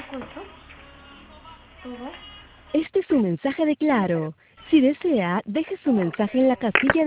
Este es un mensaje de Claro. Si desea, deje su mensaje en la casilla